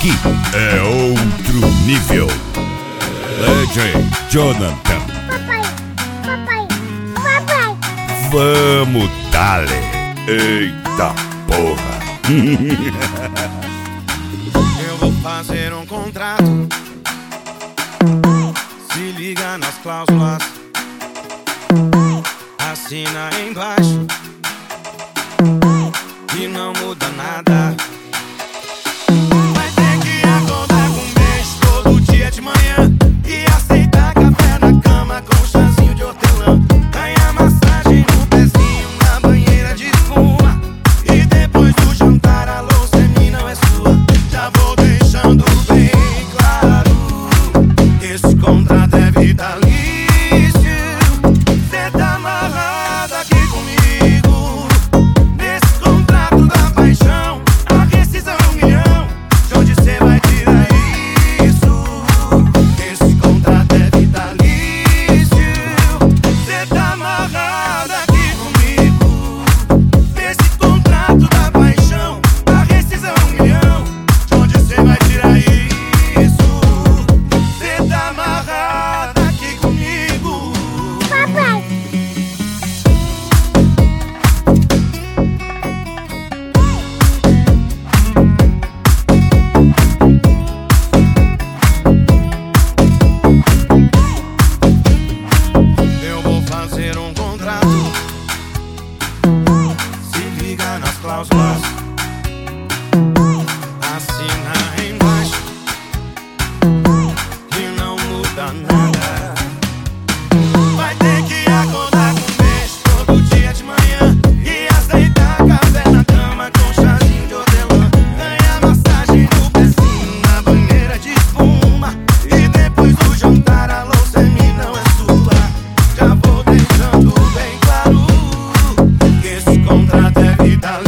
aqui é outro nível. DJ Jonathan. Papai. Vamos dale. Eita porra. Eu vou fazer um contrato. Se liga nas cláusulas, assina embaixo e não muda nada. Vai ter que acordar com um beijo todo dia de manhã e aceitar café na cama com um chazinho de hortelã. Ganhar massagem no pezinho na banheira de espuma. E depois do jantar a louça não é sua. Já vou deixando bem claro, esse contrato é vitalício. Cê tá amarrado aqui comigo. Nesse contrato da paixão, a rescisão é 1 milhão. De onde cê vai tirar isso? Esse contrato é vitalício. Cê tá amarrado aqui comigo. Nesse contrato da paixão, a rescisão é 1 milhão. De onde cê vai tirar isso? Cê tá amarrado aqui comigo. Papai. Eu vou fazer um contrato. Se liga nas cláusulas, assina embaixo e não muda nada. Vai ter que acordar com um beijo todo dia de manhã e aceitar café na cama com um chazinho de hortelã. Ganhar massagem no pezinho na banheira de espuma. E depois do jantar a louça não é sua. Já vou deixando bem claro que esse contrato é vitalício.